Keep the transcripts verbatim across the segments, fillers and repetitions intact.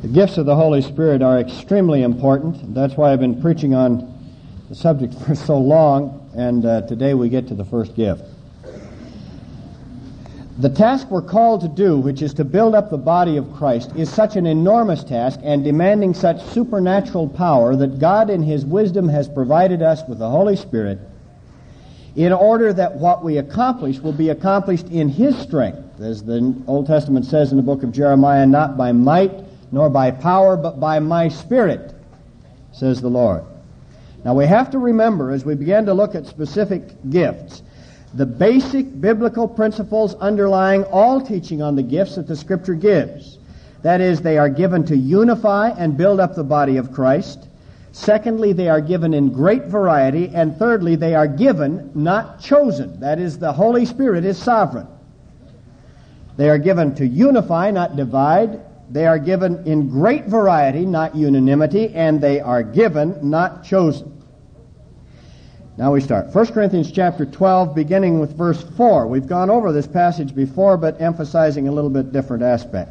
The gifts of the Holy Spirit are extremely important. That's why I've been preaching on the subject for so long, and uh, today we get to the first gift. The task we're called to do, which is to build up the body of Christ, is such an enormous task and demanding such supernatural power that God in His wisdom has provided us with the Holy Spirit in order that what we accomplish will be accomplished in His strength. As the Old Testament says in the book of Jeremiah, not by might nor by power, but by my Spirit, says the Lord. Now we have to remember, as we begin to look at specific gifts, the basic biblical principles underlying all teaching on the gifts that the Scripture gives. That is, they are given to unify and build up the body of Christ. Secondly, they are given in great variety. And thirdly, they are given, not chosen. That is, the Holy Spirit is sovereign. They are given to unify, not divide. They are given in great variety, not unanimity. And they are given, not chosen. Now we start. First Corinthians chapter twelve, beginning with verse four. We've gone over this passage before, but emphasizing a little bit different aspect.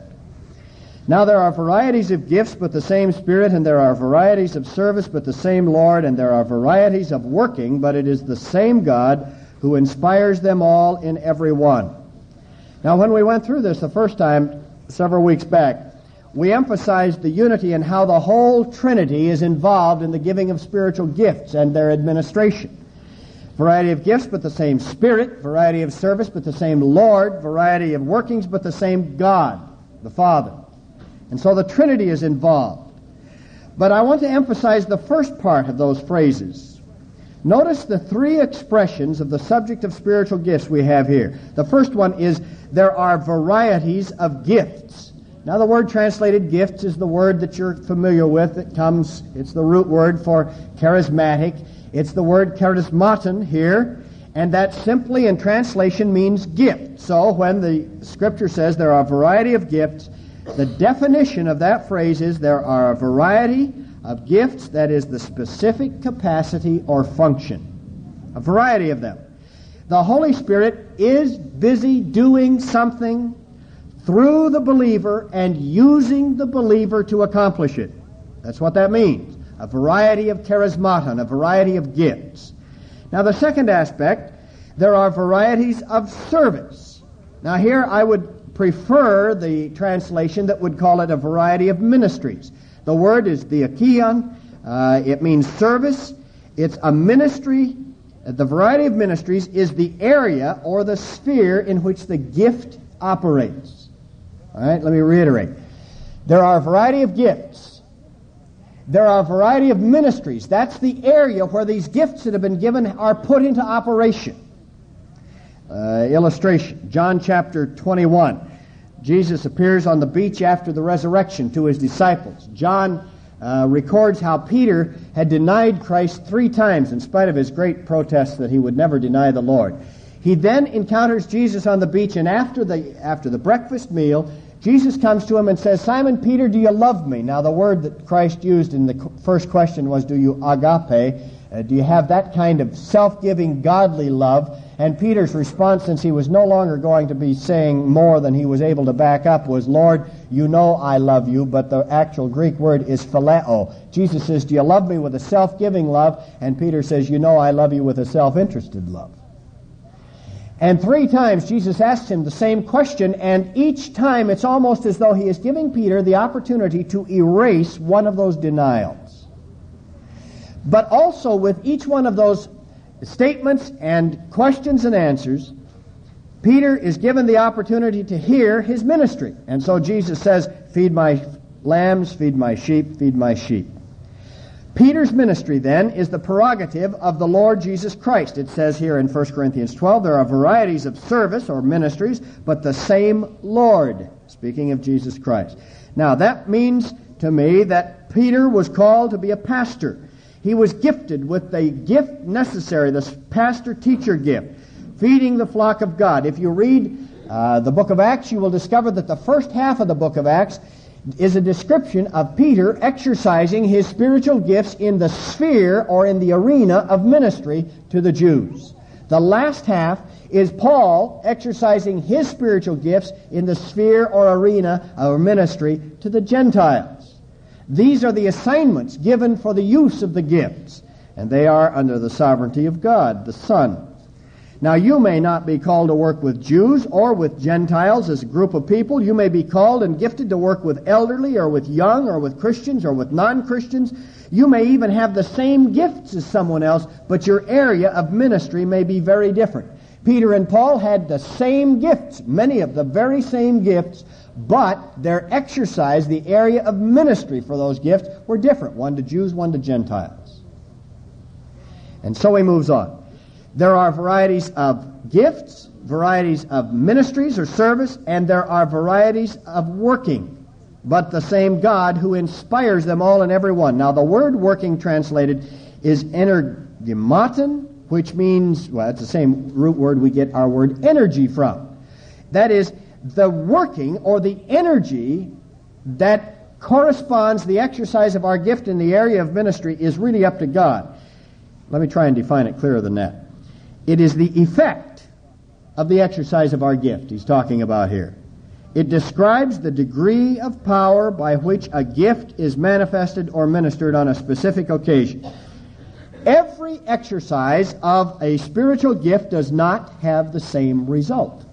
Now there are varieties of gifts, but the same Spirit, and there are varieties of service, but the same Lord, and there are varieties of working, but it is the same God who inspires them all in every one. Now when we went through this the first time, several weeks back, we emphasized the unity and how the whole Trinity is involved in the giving of spiritual gifts and their administration. Variety of gifts, but the same Spirit. Variety of service, but the same Lord. Variety of workings, but the same God, the Father. And so the Trinity is involved. But I want to emphasize the first part of those phrases. Notice the three expressions of the subject of spiritual gifts we have here. The first one is, there are varieties of gifts. Now the word translated gifts is the word that you're familiar with. It comes, it's the root word for charismatic. It's the word charismaton here, and that simply in translation means gift. So when the Scripture says there are a variety of gifts, the definition of that phrase is there are a variety of gifts, that is the specific capacity or function. A variety of them. The Holy Spirit is busy doing something through the believer and using the believer to accomplish it. That's what that means. A variety of charismaton, a variety of gifts. Now the second aspect, there are varieties of service. Now here I would prefer the translation that would call it a variety of ministries. The word is diakion. Uh, it means service. It's a ministry. The variety of ministries is the area or the sphere in which the gift operates. All right, let me reiterate. There are a variety of gifts. There are a variety of ministries. That's the area where these gifts that have been given are put into operation. Uh, illustration, John chapter twenty-one. Jesus appears on the beach after the resurrection to his disciples. John uh, records how Peter had denied Christ three times in spite of his great protest that he would never deny the Lord. He then encounters Jesus on the beach, and after the after the breakfast meal, Jesus comes to him and says, Simon Peter, do you love me? Now the word that Christ used in the first question was, do you agape? Uh, do you have that kind of self-giving, godly love? And Peter's response, since he was no longer going to be saying more than he was able to back up, was, Lord, you know I love you, but the actual Greek word is phileo. Jesus says, do you love me with a self-giving love? And Peter says, you know I love you with a self-interested love. And three times Jesus asks him the same question, and each time it's almost as though he is giving Peter the opportunity to erase one of those denials. But also with each one of those statements and questions and answers, Peter is given the opportunity to hear his ministry. And so Jesus says, feed my lambs, feed my sheep, feed my sheep. Peter's ministry, then, is the prerogative of the Lord Jesus Christ. It says here in First Corinthians twelve, there are varieties of service or ministries, but the same Lord, speaking of Jesus Christ. Now, that means to me that Peter was called to be a pastor. He was gifted with the gift necessary, the pastor-teacher gift, feeding the flock of God. If you read uh, the book of Acts, you will discover that the first half of the book of Acts is a description of Peter exercising his spiritual gifts in the sphere or in the arena of ministry to the Jews. The last half is Paul exercising his spiritual gifts in the sphere or arena or ministry to the Gentiles. These are the assignments given for the use of the gifts, and they are under the sovereignty of God, the Son. Now, you may not be called to work with Jews or with Gentiles as a group of people. You may be called and gifted to work with elderly or with young or with Christians or with non-Christians. You may even have the same gifts as someone else, but your area of ministry may be very different. Peter and Paul had the same gifts, many of the very same gifts, but their exercise, the area of ministry for those gifts, were different, one to Jews, one to Gentiles. And so he moves on. There are varieties of gifts, varieties of ministries or service, and there are varieties of working, but the same God who inspires them all and every one. Now, the word working translated is energematon, which means, well, it's the same root word we get our word energy from. That is, the working or the energy that corresponds the exercise of our gift in the area of ministry is really up to God. Let me try and define it clearer than that. It is the effect of the exercise of our gift he's talking about here. It describes the degree of power by which a gift is manifested or ministered on a specific occasion. Every exercise of a spiritual gift does not have the same result.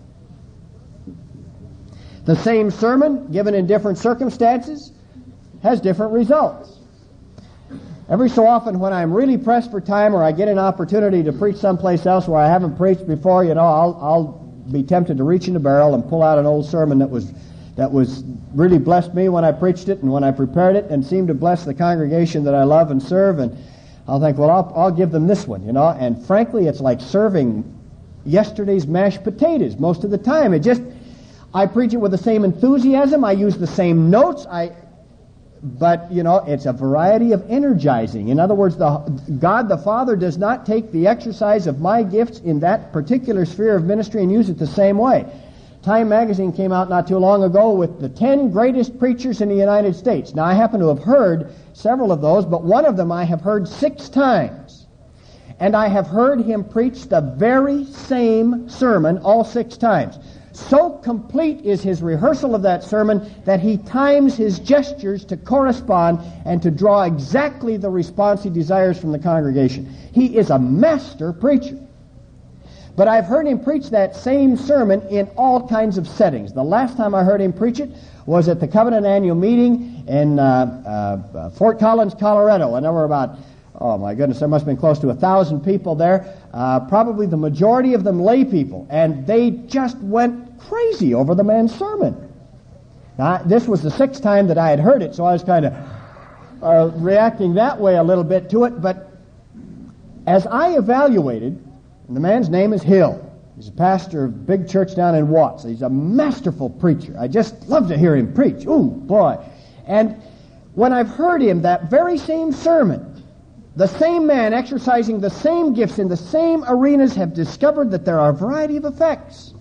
The same sermon, given in different circumstances, has different results. Every so often when I'm really pressed for time or I get an opportunity to preach someplace else where I haven't preached before, you know, I'll, I'll be tempted to reach in the barrel and pull out an old sermon that was that was really blessed me when I preached it and when I prepared it and seemed to bless the congregation that I love and serve, and I'll think, well, I'll, I'll give them this one, you know, and frankly, it's like serving yesterday's mashed potatoes most of the time. It just, I preach it with the same enthusiasm, I use the same notes, I... But, you know, it's a variety of energizing. In other words, the, God the Father does not take the exercise of my gifts in that particular sphere of ministry and use it the same way. Time magazine came out not too long ago with the ten greatest preachers in the United States. Now, I happen to have heard several of those, but one of them I have heard six times. And I have heard him preach the very same sermon all six times. So complete is his rehearsal of that sermon that he times his gestures to correspond and to draw exactly the response he desires from the congregation. He is a master preacher. But I've heard him preach that same sermon in all kinds of settings. The last time I heard him preach it was at the Covenant Annual Meeting in uh, uh, Fort Collins, Colorado, and there were about Oh, my goodness, there must have been close to a thousand people there, uh, probably the majority of them lay people, and they just went crazy over the man's sermon. Now, this was the sixth time that I had heard it, so I was kind of uh, reacting that way a little bit to it, but as I evaluated, and the man's name is Hill. He's a pastor of a big church down in Watts. He's a masterful preacher. I just love to hear him preach. Ooh, boy. And when I've heard him, that very same sermon, the same man exercising the same gifts in the same arenas have discovered that there are a variety of effects.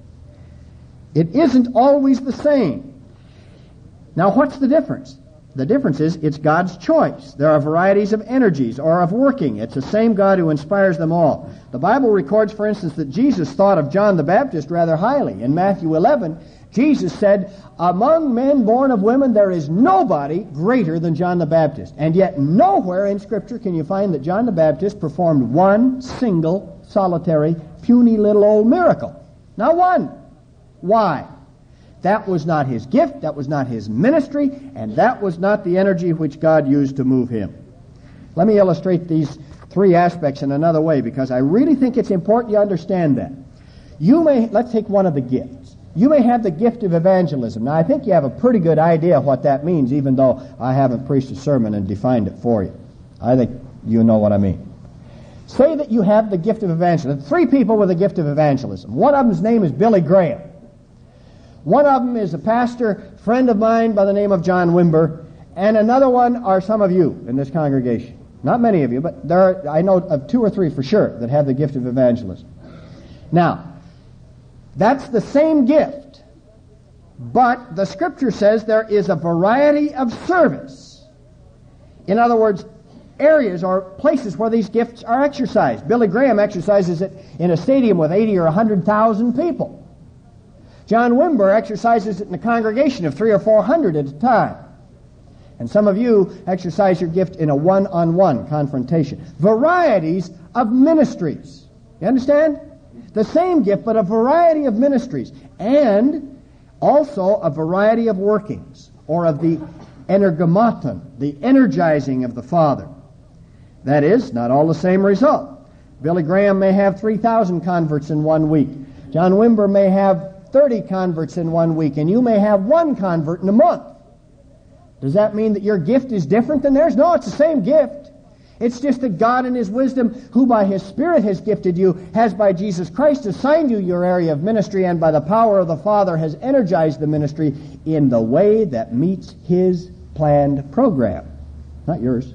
It isn't always the same. Now, what's the difference? The difference is it's God's choice. There are varieties of energies or of working. It's the same God who inspires them all. The Bible records, for instance, that Jesus thought of John the Baptist rather highly. In Matthew eleven, Jesus said, among men born of women there is nobody greater than John the Baptist. And yet nowhere in Scripture can you find that John the Baptist performed one single, solitary, puny little old miracle. Not one. Why? That was not his gift, that was not his ministry, and that was not the energy which God used to move him. Let me illustrate these three aspects in another way, because I really think it's important you understand that. You may, let's take one of the gifts. You may have the gift of evangelism. Now, I think you have a pretty good idea what that means, even though I haven't preached a sermon and defined it for you. I think you know what I mean. Say that you have the gift of evangelism. Three people with the gift of evangelism. One of them's name is Billy Graham. One of them is a pastor, friend of mine by the name of John Wimber, and another one are some of you in this congregation. Not many of you, but there are, I know of two or three for sure that have the gift of evangelism. Now, that's the same gift, but the Scripture says there is a variety of service. In other words, areas or places where these gifts are exercised. Billy Graham exercises it in a stadium with eighty or one hundred thousand people. John Wimber exercises it in a congregation of three or four hundred at a time. And some of you exercise your gift in a one-on-one confrontation. Varieties of ministries. You understand? The same gift, but a variety of ministries. And also a variety of workings, or of the energomaton, the energizing of the Father. That is, not all the same result. Billy Graham may have three thousand converts in one week. John Wimber may have thirty converts in one week, and you may have one convert in a month. Does that mean that your gift is different than theirs? No, it's the same gift. It's just that God in His wisdom, who by His Spirit has gifted you, has by Jesus Christ assigned you your area of ministry, and by the power of the Father has energized the ministry in the way that meets His planned program. Not yours.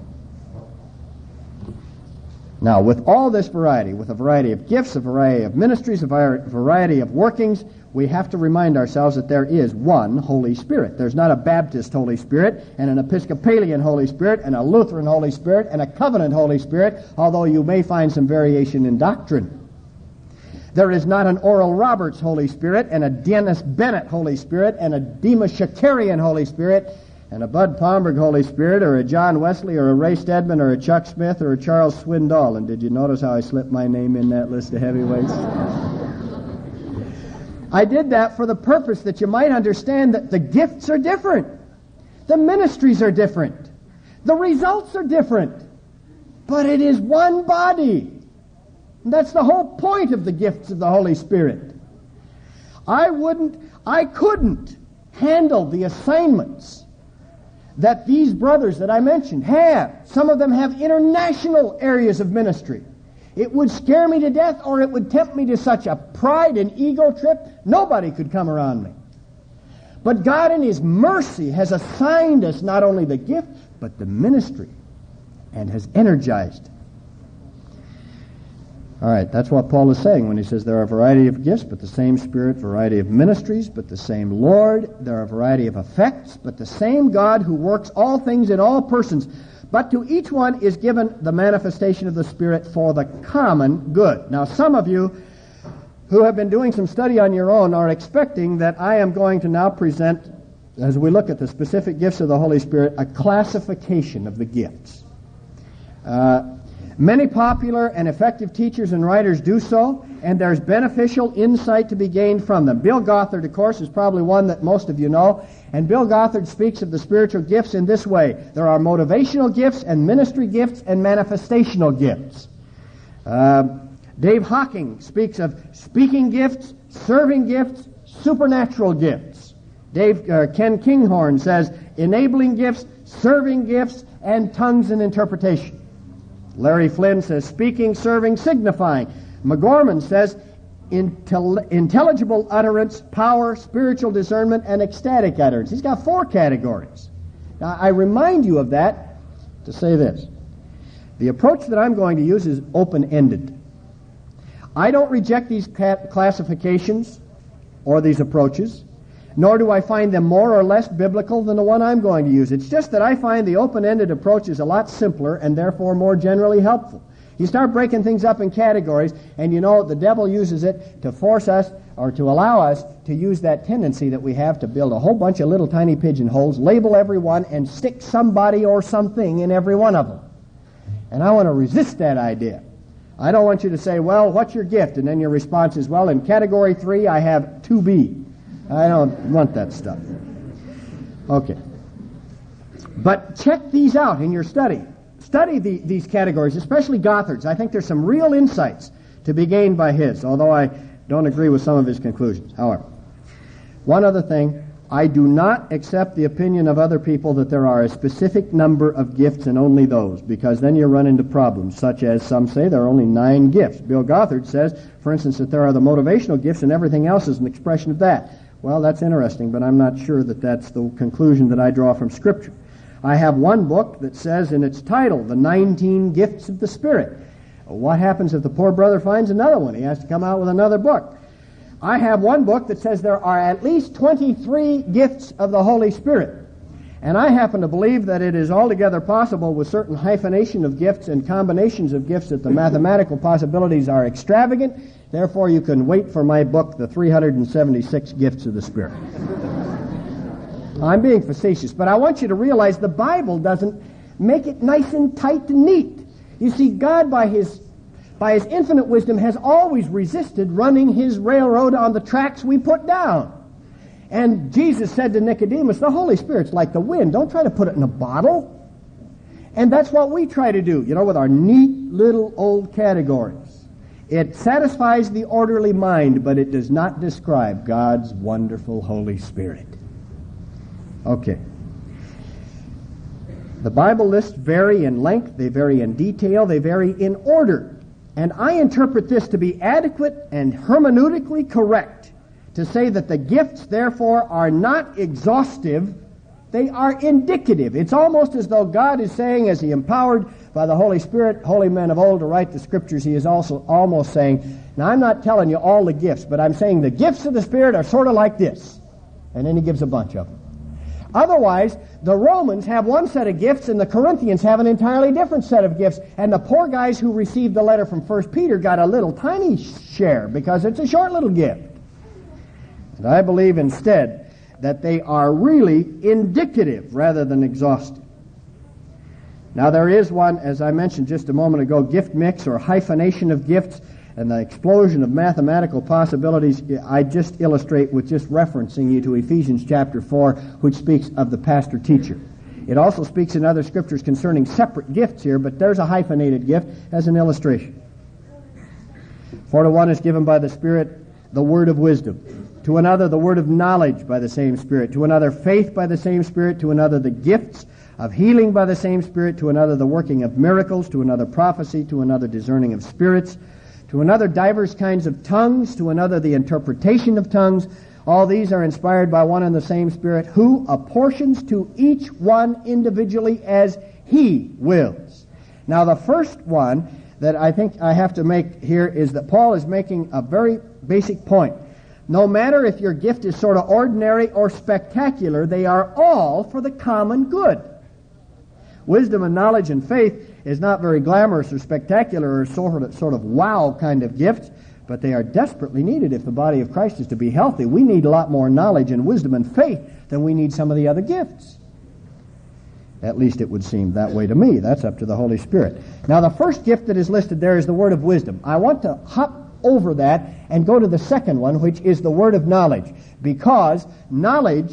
Now, with all this variety, with a variety of gifts, a variety of ministries, a variety of workings, we have to remind ourselves that there is one Holy Spirit. There's not a Baptist Holy Spirit, and an Episcopalian Holy Spirit, and a Lutheran Holy Spirit, and a Covenant Holy Spirit, although you may find some variation in doctrine. There is not an Oral Roberts Holy Spirit, and a Dennis Bennett Holy Spirit, and a Demas Shakarian Holy Spirit, and a Bud Pomberg Holy Spirit, or a John Wesley, or a Ray Stedman, or a Chuck Smith, or a Charles Swindoll. And did you notice how I slipped my name in that list of heavyweights? I did that for the purpose that you might understand that the gifts are different. The ministries are different. The results are different. But it is one body. And that's the whole point of the gifts of the Holy Spirit. I wouldn't, I couldn't handle the assignments that these brothers that I mentioned have. Some of them have international areas of ministry. It would scare me to death, or it would tempt me to such a pride and ego trip, nobody could come around me. But God in His mercy has assigned us not only the gift, but the ministry, and has energized. All right, that's what Paul is saying when he says there are a variety of gifts, but the same Spirit, variety of ministries, but the same Lord. There are a variety of effects, but the same God who works all things in all persons. But to each one is given the manifestation of the Spirit for the common good. Now, some of you who have been doing some study on your own are expecting that I am going to now present, as we look at the specific gifts of the Holy Spirit, a classification of the gifts. Uh, Many popular and effective teachers and writers do so, and there's beneficial insight to be gained from them. Bill Gothard, of course, is probably one that most of you know, and Bill Gothard speaks of the spiritual gifts in this way. There are motivational gifts and ministry gifts and manifestational gifts. Uh, Dave Hocking speaks of speaking gifts, serving gifts, supernatural gifts. Dave uh, Ken Kinghorn says enabling gifts, serving gifts, and tongues and interpretation. Larry Flynn says speaking, serving, signifying. McGorman says intel- intelligible utterance, power, spiritual discernment, and ecstatic utterance. He's got four categories. Now, I remind you of that to say this. The approach that I'm going to use is open-ended. I don't reject these cat- classifications or these approaches, nor do I find them more or less biblical than the one I'm going to use. It's just that I find the open-ended approach is a lot simpler and therefore more generally helpful. You start breaking things up in categories, and you know the devil uses it to force us or to allow us to use that tendency that we have to build a whole bunch of little tiny pigeonholes, label every one, and stick somebody or something in every one of them. And I want to resist that idea. I don't want you to say, well, what's your gift? And then your response is, well, in category three, I have two B. I don't want that stuff. Okay. But check these out in your study. Study the, these categories, especially Gothard's. I think there's some real insights to be gained by his, although I don't agree with some of his conclusions. However, one other thing, I do not accept the opinion of other people that there are a specific number of gifts and only those, because then you run into problems, such as some say there are only nine gifts. Bill Gothard says, for instance, that there are the motivational gifts and everything else is an expression of that. Well, that's interesting, but I'm not sure that that's the conclusion that I draw from Scripture. I have one book that says in its title, The nineteen Gifts of the Spirit. What happens if the poor brother finds another one? He has to come out with another book. I have one book that says there are at least twenty-three gifts of the Holy Spirit. And I happen to believe that it is altogether possible with certain hyphenation of gifts and combinations of gifts that the mathematical possibilities are extravagant. Therefore, you can wait for my book, The three hundred seventy-six Gifts of the Spirit. I'm being facetious, but I want you to realize the Bible doesn't make it nice and tight and neat. You see, God, by His by His infinite wisdom, has always resisted running His railroad on the tracks we put down. And Jesus said to Nicodemus, the Holy Spirit's like the wind. Don't try to put it in a bottle. And that's what we try to do, you know, with our neat little old categories. It satisfies the orderly mind, but it does not describe God's wonderful Holy Spirit. Okay. The Bible lists vary in length, they vary in detail, they vary in order. And I interpret this to be adequate and hermeneutically correct to say that the gifts, therefore, are not exhaustive, they are indicative. It's almost as though God is saying, as He empowered by the Holy Spirit holy men of old to write the Scriptures, He is also almost saying, now I'm not telling you all the gifts, but I'm saying the gifts of the Spirit are sort of like this. And then He gives a bunch of them. Otherwise, the Romans have one set of gifts and the Corinthians have an entirely different set of gifts. And the poor guys who received the letter from First Peter got a little tiny share because it's a short little gift. And I believe instead that they are really indicative rather than exhaustive. Now there is one, as I mentioned just a moment ago, gift mix or hyphenation of gifts. And the explosion of mathematical possibilities I just illustrate with just referencing you to Ephesians chapter four, which speaks of the pastor-teacher. It also speaks in other scriptures concerning separate gifts here, but there's a hyphenated gift as an illustration. For to one is given by the Spirit the word of wisdom, to another the word of knowledge by the same Spirit, to another faith by the same Spirit, to another the gifts of healing by the same Spirit, to another the working of miracles, to another prophecy, to another discerning of spirits, to another divers kinds of tongues, to another the interpretation of tongues. All these are inspired by one and the same Spirit, who apportions to each one individually as He wills. Now the first one that I think I have to make here is that Paul is making a very basic point. No matter if your gift is sort of ordinary or spectacular, they are all for the common good. Wisdom and knowledge and faith is not very glamorous or spectacular or sort of, sort of wow kind of gifts, but they are desperately needed if the body of Christ is to be healthy. We need a lot more knowledge and wisdom and faith than we need some of the other gifts. At least it would seem that way to me. That's up to the Holy Spirit. Now the first gift that is listed there is the word of wisdom. I want to hop over that and go to the second one, which is the word of knowledge, because knowledge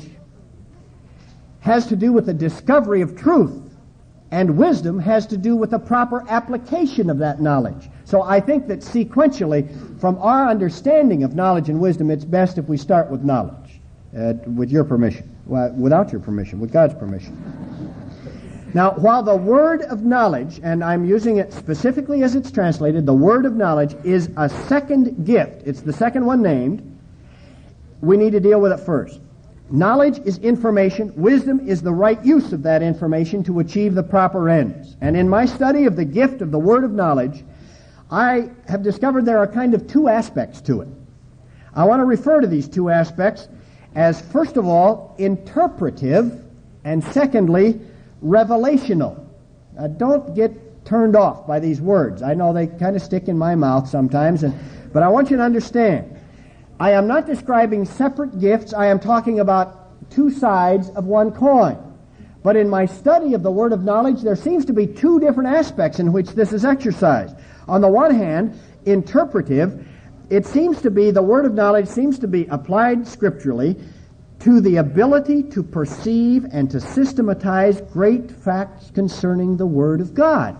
has to do with the discovery of truth. And wisdom has to do with the proper application of that knowledge. So I think that sequentially, from our understanding of knowledge and wisdom, it's best if we start with knowledge, uh, with your permission. Well, without your permission, with God's permission. Now, while the word of knowledge, and I'm using it specifically as it's translated, the word of knowledge is a second gift. It's the second one named. We need to deal with it first. Knowledge is information. Wisdom is the right use of that information to achieve the proper ends. And in my study of the gift of the word of knowledge, I have discovered there are kind of two aspects to it. I want to refer to these two aspects as, first of all, interpretive, and secondly, revelational. Now, don't get turned off by these words. I know they kind of stick in my mouth sometimes, and, but I want you to understand. I am not describing separate gifts. I am talking about two sides of one coin. But in my study of the word of knowledge, there seems to be two different aspects in which this is exercised. On the one hand, interpretive, it seems to be, the word of knowledge seems to be applied scripturally to the ability to perceive and to systematize great facts concerning the Word of God.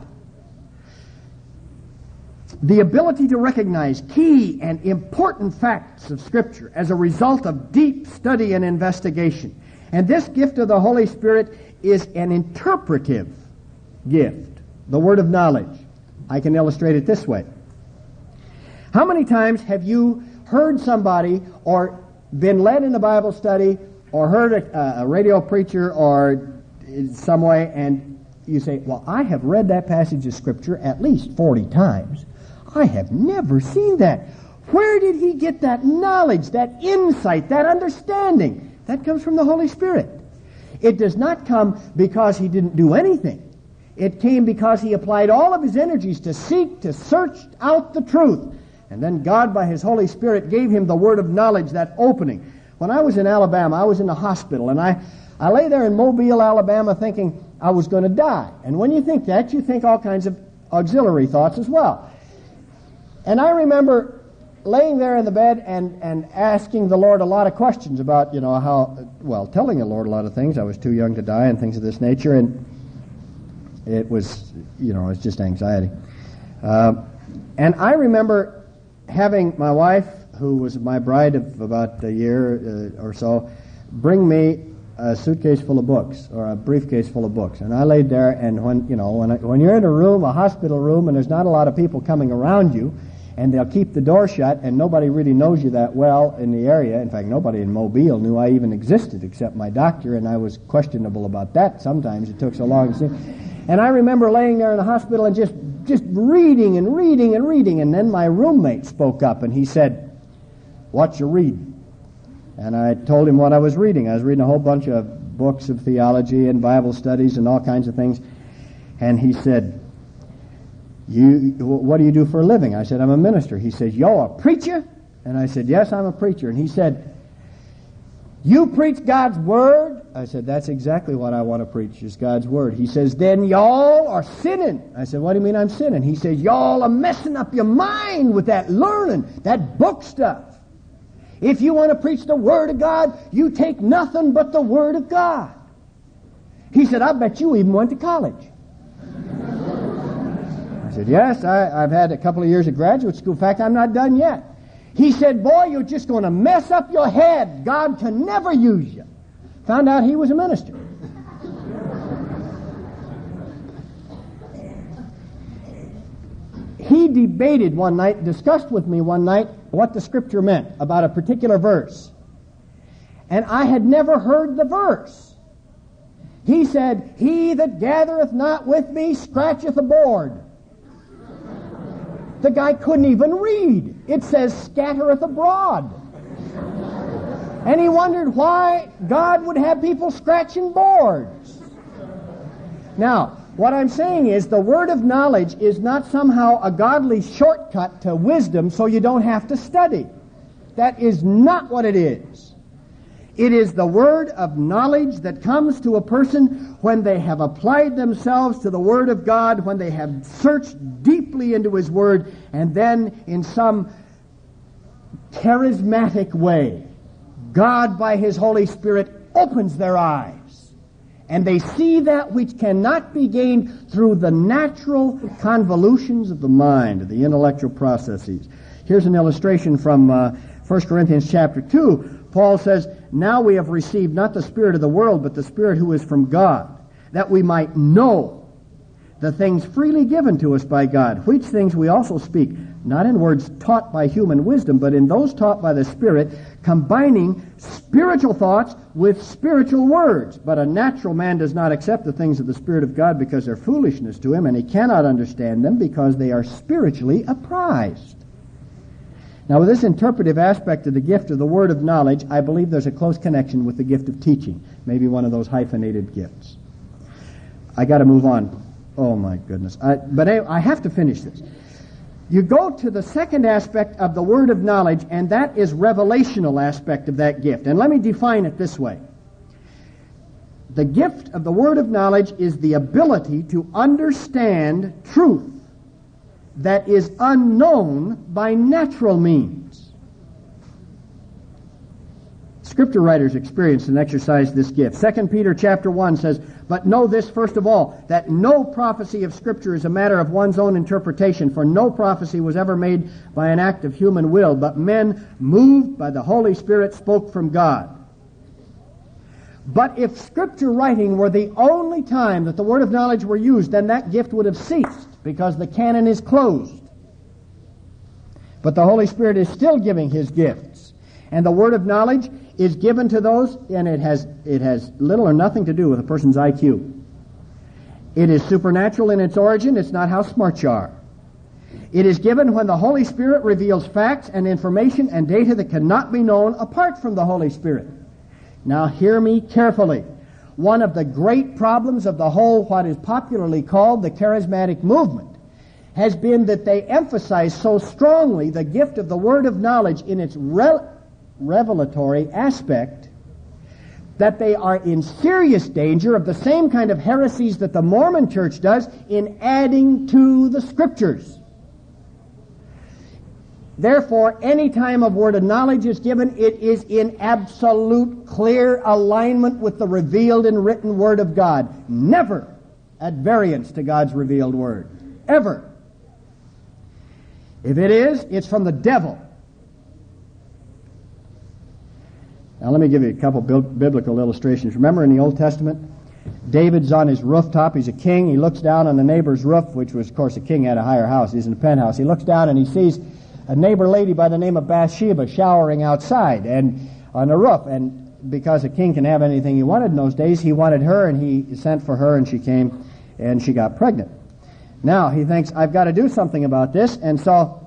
The ability to recognize key and important facts of Scripture as a result of deep study and investigation. And this gift of the Holy Spirit is an interpretive gift, the word of knowledge. I can illustrate it this way. How many times have you heard somebody or been led in a Bible study or heard a, a radio preacher or in some way, and you say, well, I have read that passage of Scripture at least forty times. I have never seen that. Where did he get that knowledge, that insight, that understanding? That comes from the Holy Spirit. It does not come because he didn't do anything. It came because he applied all of his energies to seek, to search out the truth. And then God, by his Holy Spirit, gave him the word of knowledge, that opening. When I was in Alabama, I was in the hospital, and I, I lay there in Mobile, Alabama, thinking I was going to die. And when you think that, you think all kinds of auxiliary thoughts as well. And I remember laying there in the bed and, and asking the Lord a lot of questions about, you know, how, well, telling the Lord a lot of things. I was too young to die and things of this nature, and it was, you know, it's just anxiety. Uh, and I remember having my wife, who was my bride of about a year uh, or so, bring me a suitcase full of books, or a briefcase full of books. And I laid there, and when, you know, when, I, when you're in a room, a hospital room, and there's not a lot of people coming around you, and they'll keep the door shut, and nobody really knows you that well in the area. In fact, nobody in Mobile knew I even existed except my doctor, and I was questionable about that sometimes. It took so long to see. And I remember laying there in the hospital and just, just reading and reading and reading, and then my roommate spoke up, and he said, "What you reading?" And I told him what I was reading. I was reading a whole bunch of books of theology and Bible studies and all kinds of things. And he said, "You, what do you do for a living?" I said, "I'm a minister." He said, "You're a preacher?" And I said, "Yes, I'm a preacher." And he said, "You preach God's Word?" I said, "That's exactly what I want to preach, is God's Word." He says, "Then y'all are sinning." I said, "What do you mean I'm sinning?" He says, "Y'all are messing up your mind with that learning, that book stuff. If you want to preach the Word of God, you take nothing but the Word of God." He said, "I bet you even went to college." I said, "Yes, I, I've had a couple of years of graduate school. In fact, I'm not done yet." He said, "Boy, you're just going to mess up your head. God can never use you." Found out he was a minister. He debated one night, discussed with me one night what the Scripture meant about a particular verse. And I had never heard the verse. He said, "He that gathereth not with me scratcheth a board." The guy couldn't even read. It says scattereth abroad. And he wondered why God would have people scratching boards. Now, what I'm saying is the word of knowledge is not somehow a godly shortcut to wisdom so you don't have to study. That is not what it is. It is the word of knowledge that comes to a person when they have applied themselves to the Word of God, when they have searched deeply into His Word, and then in some charismatic way, God by His Holy Spirit opens their eyes, and they see that which cannot be gained through the natural convolutions of the mind, the intellectual processes. Here's an illustration from uh, First Corinthians chapter two. Paul says, "Now we have received not the spirit of the world, but the Spirit who is from God, that we might know the things freely given to us by God, which things we also speak, not in words taught by human wisdom, but in those taught by the Spirit, combining spiritual thoughts with spiritual words. But a natural man does not accept the things of the Spirit of God because they're foolishness to him, and he cannot understand them because they are spiritually apprised." Now, with this interpretive aspect of the gift of the word of knowledge, I believe there's a close connection with the gift of teaching, maybe one of those hyphenated gifts. I got to move on. Oh, my goodness. I, but anyway, I have to finish this. You go to the second aspect of the word of knowledge, and that is revelational aspect of that gift. And let me define it this way. The gift of the word of knowledge is the ability to understand truth that is unknown by natural means. Scripture writers experienced and exercised this gift. Second Peter chapter one says, "But know this first of all, that no prophecy of Scripture is a matter of one's own interpretation, for no prophecy was ever made by an act of human will, but men moved by the Holy Spirit spoke from God." But if Scripture writing were the only time that the word of knowledge were used, then that gift would have ceased, because the canon is closed. But the Holy Spirit is still giving His gifts. And the word of knowledge is given to those, and it has it has little or nothing to do with a person's I Q. It is supernatural in its origin. It's not how smart you are. It is given when the Holy Spirit reveals facts and information and data that cannot be known apart from the Holy Spirit. Now hear me carefully. one of the great problems of the whole, what is popularly called the charismatic movement, has been that they emphasize so strongly the gift of the word of knowledge in its re- revelatory aspect that they are in serious danger of the same kind of heresies that the Mormon Church does in adding to the Scriptures. Therefore, any time a word of knowledge is given, it is in absolute, clear alignment with the revealed and written Word of God. Never at variance to God's revealed Word. Ever. If it is, it's from the devil. Now let me give you a couple biblical illustrations. Remember in the Old Testament, David's on his rooftop. He's a king. He looks down on the neighbor's roof, which was, of course, a king had a higher house. He's in a penthouse. He looks down and he sees a neighbor lady by the name of Bathsheba showering outside and on the roof. And because a king can have anything he wanted in those days, he wanted her, and he sent for her, and she came, and she got pregnant. Now he thinks, I've got to do something about this, and so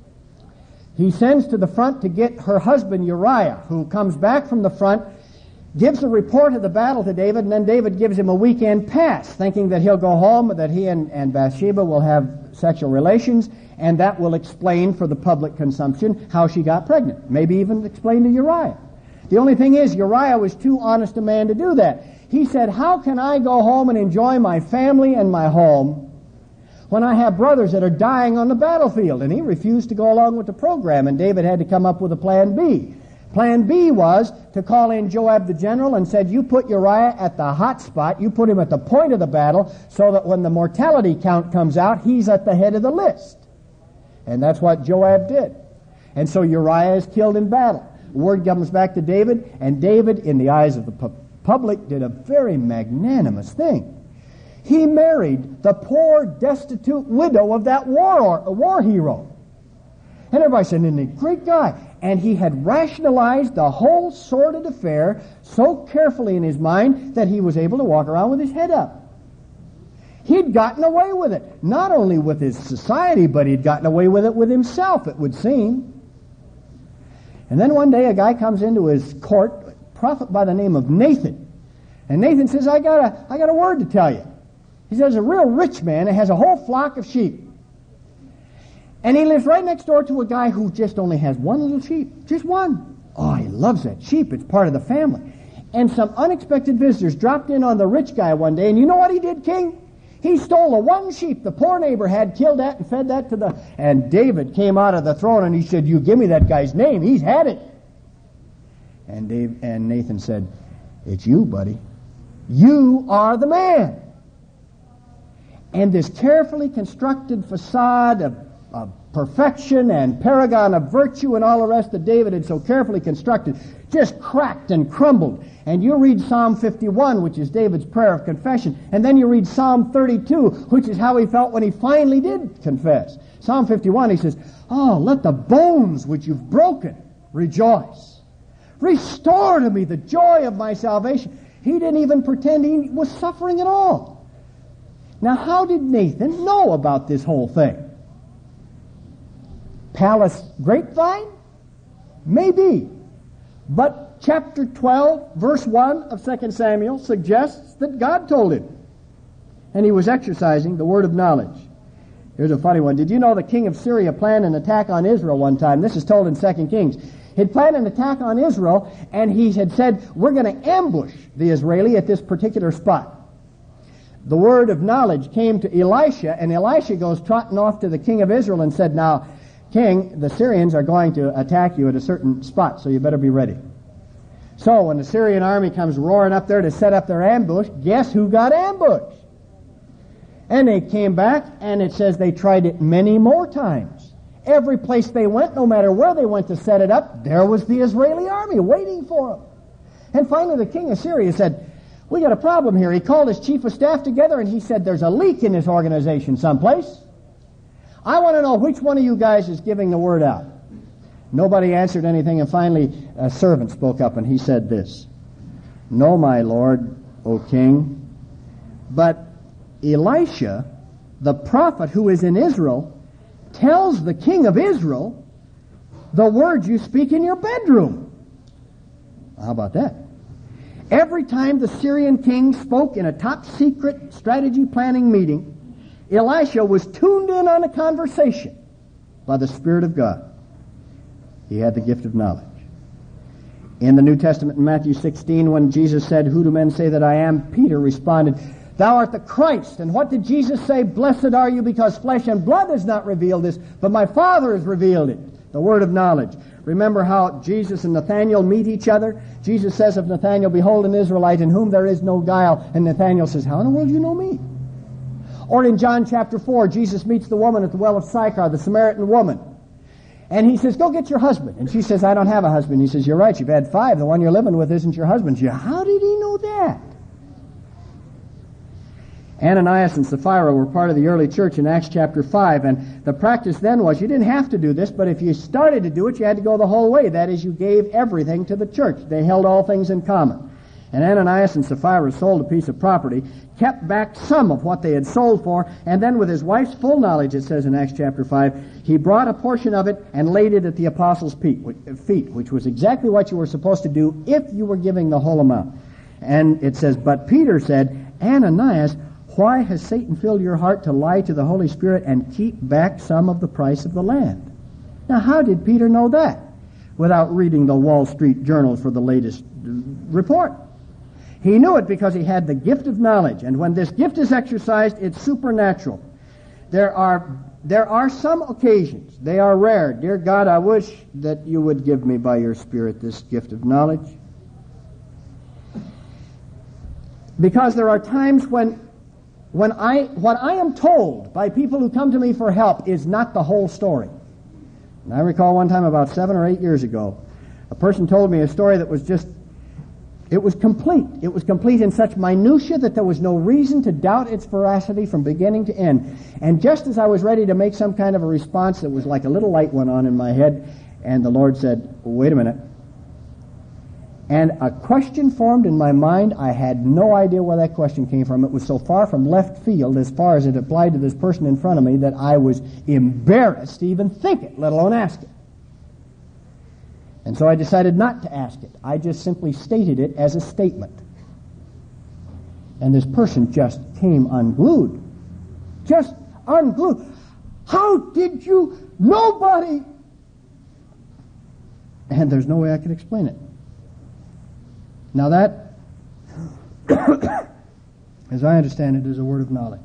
he sends to the front to get her husband Uriah, who comes back from the front, gives a report of the battle to David, and then David gives him a weekend pass, thinking that he'll go home, that he and, and Bathsheba will have sexual relations, and that will explain for the public consumption how she got pregnant. Maybe even explain to Uriah. The only thing is, Uriah was too honest a man to do that. He said, how can I go home and enjoy my family and my home when I have brothers that are dying on the battlefield? And he refused to go along with the program, and David had to come up with a plan B. Plan B was to call in Joab the general and said, you put Uriah at the hot spot, you put him at the point of the battle, so that when the mortality count comes out, he's at the head of the list. And that's what Joab did. And so Uriah is killed in battle. Word comes back to David, and David, in the eyes of the pu- public, did a very magnanimous thing. He married the poor, destitute widow of that war, war hero. And everybody said, isn't he a great guy? And he had rationalized the whole sordid affair so carefully in his mind that he was able to walk around with his head up. He'd gotten away with it, not only with his society, but he'd gotten away with it with himself, it would seem. And then one day a guy comes into his court, a prophet by the name of Nathan. And Nathan says, I got a, I got a word to tell you. He says, a real rich man that has a whole flock of sheep. And he lives right next door to a guy who just only has one little sheep. Just one. Oh, he loves that sheep. It's part of the family. And some unexpected visitors dropped in on the rich guy one day, and you know what he did, King? He stole the one sheep the poor neighbor had, killed that, and fed that to the... And David came out of the throne, and he said, you give me that guy's name. He's had it. And Dave, and Nathan said, it's you, buddy. You are the man. And this carefully constructed facade of, of perfection and paragon of virtue and all the rest that David had so carefully constructed just cracked and crumbled. And you read Psalm fifty-one, which is David's prayer of confession, and then you read Psalm thirty-two, which is how he felt when he finally did confess. Psalm fifty-one, he says, oh, let the bones which you've broken rejoice. Restore to me the joy of my salvation. He didn't even pretend he was suffering at all. Now, how did Nathan know about this whole thing? Palace grapevine? Maybe. But chapter twelve, verse one of Second Samuel suggests that God told him. And he was exercising the word of knowledge. Here's a funny one. Did you know the king of Syria planned an attack on Israel one time? This is told in Second Kings. He'd planned an attack on Israel, and he had said, we're going to ambush the Israeli at this particular spot. The word of knowledge came to Elisha, and Elisha goes trotting off to the king of Israel and said, now, king, the Syrians are going to attack you at a certain spot, so you better be ready. So when the Syrian army comes roaring up there to set up their ambush, guess who got ambushed? And they came back, and it says they tried it many more times. Every place they went, no matter where they went to set it up, there was the Israeli army waiting for them. And finally the king of Syria said, we got a problem here. He called his chief of staff together, and he said, there's a leak in this organization someplace. I want to know which one of you guys is giving the word out. Nobody answered anything, and finally a servant spoke up, and he said this, no, my lord, O king, but Elisha, the prophet who is in Israel, tells the king of Israel the words you speak in your bedroom. How about that? Every time the Syrian king spoke in a top-secret strategy planning meeting, Elisha was tuned in on a conversation by the Spirit of God. He had the gift of knowledge. In the New Testament, in Matthew sixteen, when Jesus said, "Who do men say that I am?" Peter responded, "Thou art the Christ." And what did Jesus say? "Blessed are you, because flesh and blood has not revealed this, but my Father has revealed it." The word of knowledge. Remember how Jesus and Nathanael meet each other? Jesus says of Nathanael, "Behold, an Israelite in whom there is no guile." And Nathanael says, "How in the world do you know me?" Or in John chapter four, Jesus meets the woman at the well of Sychar, the Samaritan woman. And he says, "Go get your husband." And she says, "I don't have a husband." He says, "You're right, you've had five. The one you're living with isn't your husband." She says, "How did he know that?" Ananias and Sapphira were part of the early church in Acts chapter five, and the practice then was you didn't have to do this, but if you started to do it, you had to go the whole way. That is, you gave everything to the church. They held all things in common. And Ananias and Sapphira sold a piece of property, kept back some of what they had sold for, and then with his wife's full knowledge, it says in Acts chapter five, he brought a portion of it and laid it at the apostles' feet, which was exactly what you were supposed to do if you were giving the whole amount. And it says, "But Peter said, Ananias, why has Satan filled your heart to lie to the Holy Spirit and keep back some of the price of the land?" Now, how did Peter know that without reading the Wall Street Journal for the latest report? He knew it because he had the gift of knowledge, and when this gift is exercised, it's supernatural. There are there are some occasions, they are rare. Dear God, I wish that you would give me by your Spirit this gift of knowledge. Because there are times when When I, what I am told by people who come to me for help is not the whole story. And I recall one time about seven or eight years ago, a person told me a story that was just, it was complete. It was complete in such minutia that there was no reason to doubt its veracity from beginning to end. And just as I was ready to make some kind of a response, it was like a little light went on in my head, and the Lord said, "Wait a minute." And a question formed in my mind. I had no idea where that question came from. It was so far from left field as far as it applied to this person in front of me that I was embarrassed to even think it, let alone ask it. And so I decided not to ask it. I just simply stated it as a statement. And this person just came unglued. Just unglued. "How did you? Nobody!" And there's no way I could explain it. Now that, as I understand it, is a word of knowledge.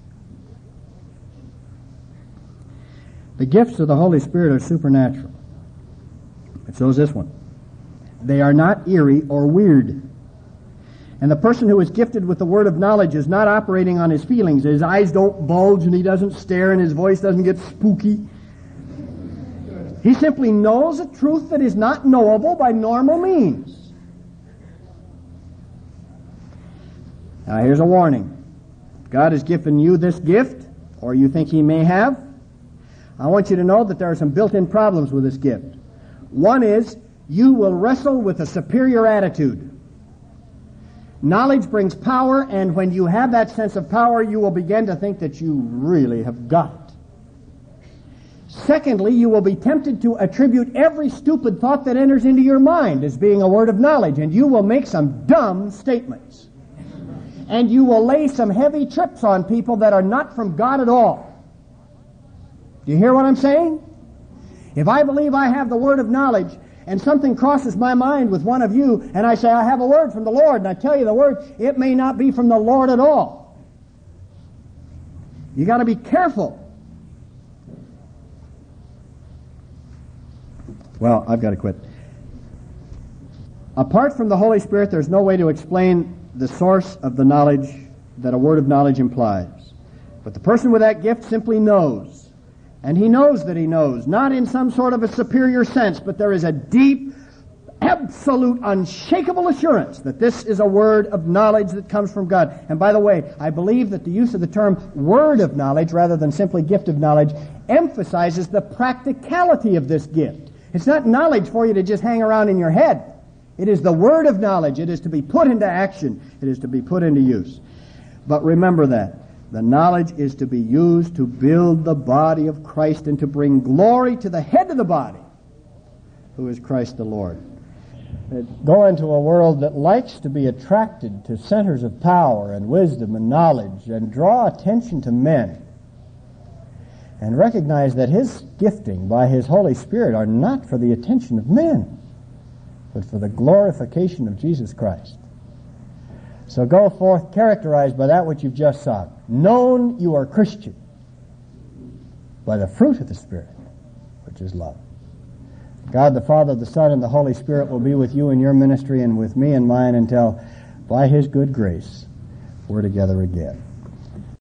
The gifts of the Holy Spirit are supernatural. But so is this one. They are not eerie or weird. And the person who is gifted with the word of knowledge is not operating on his feelings. His eyes don't bulge and he doesn't stare and his voice doesn't get spooky. He simply knows a truth that is not knowable by normal means. Now here's a warning. God has given you this gift, or you think he may have. I want you to know that there are some built-in problems with this gift. One is, you will wrestle with a superior attitude. Knowledge brings power, and when you have that sense of power, you will begin to think that you really have got it. Secondly, you will be tempted to attribute every stupid thought that enters into your mind as being a word of knowledge, and you will make some dumb statements. And you will lay some heavy trips on people that are not from God at all. Do you hear what I'm saying? If I believe I have the word of knowledge, and something crosses my mind with one of you, and I say, "I have a word from the Lord," and I tell you the word, it may not be from the Lord at all. You got to be careful. Well, I've got to quit. Apart from the Holy Spirit, there's no way to explain the source of the knowledge that a word of knowledge implies. But the person with that gift simply knows. And he knows that he knows, not in some sort of a superior sense, but there is a deep, absolute, unshakable assurance that this is a word of knowledge that comes from God. And by the way, I believe that the use of the term word of knowledge rather than simply gift of knowledge emphasizes the practicality of this gift. It's not knowledge for you to just hang around in your head. It is the word of knowledge. It is to be put into action. It is to be put into use. But remember that. The knowledge is to be used to build the body of Christ and to bring glory to the head of the body, who is Christ the Lord. go into a world that likes to be attracted to centers of power and wisdom and knowledge and draw attention to men, and recognize that his gifting by his Holy Spirit are not for the attention of men, but for the glorification of Jesus Christ. So go forth characterized by that which you've just sung. Known you are Christian by the fruit of the Spirit, which is love. God the Father, the Son, and the Holy Spirit will be with you in your ministry and with me and mine until, by his good grace, we're together again.